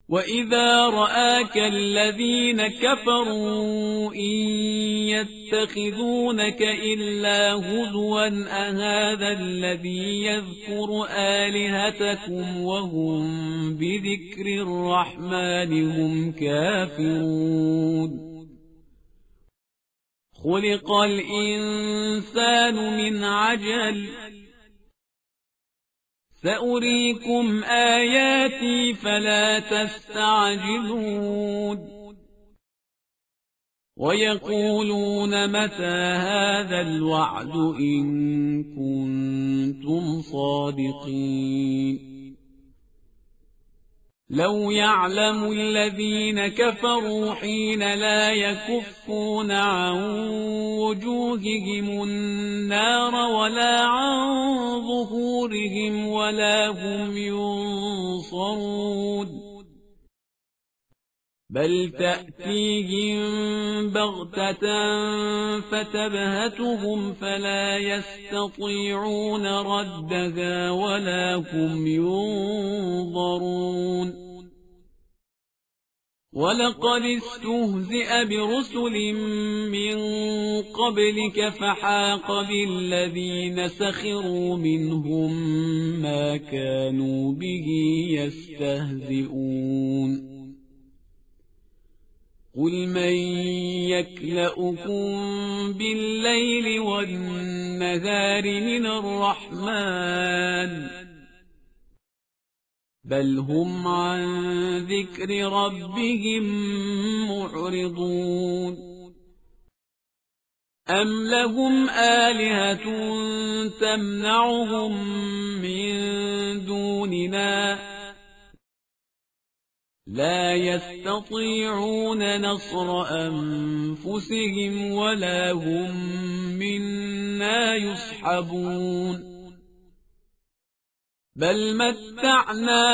وإذا رآك الذين كفروا إن يتخذونك إلا هزوا أهذا الذي يذكر آلهتكم وهم بذكر الرحمن هم كافرون خلق الإنسان من عجل سأريكم آياتي فلا تستعجلون ويقولون متى هذا الوعد إن كنتم صادقين لو يعلم الذين كفروا حين لا يكفون عن وجوههم النار ولا عن ظهورهم ولا هم ينصرون بل تأتيهم بغتة فتبهتهم فلا يستطيعون ردها ولا هم ينظرون ولقد استهزئ برسل من قبلك فحاق بالذين سخروا منهم ما كانوا به يستهزئون قل من يكلؤكم بالليل والنهار من الرحمن بل هم عن ذكر ربهم معرضون أم لهم آلهة تمنعهم من دوننا لا يستطيعون نصر أنفسهم ولا هم منا يصحبون بل متعنا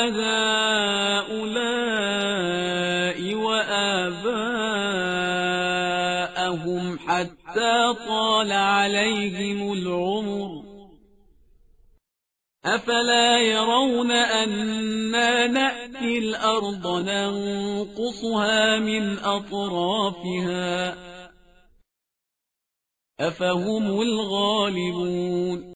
هؤلاء وآباءهم حتى طال عليهم العمر أفلا يرون أنا نأتي الأرض ننقصها من أطرافها أفهم الغالبون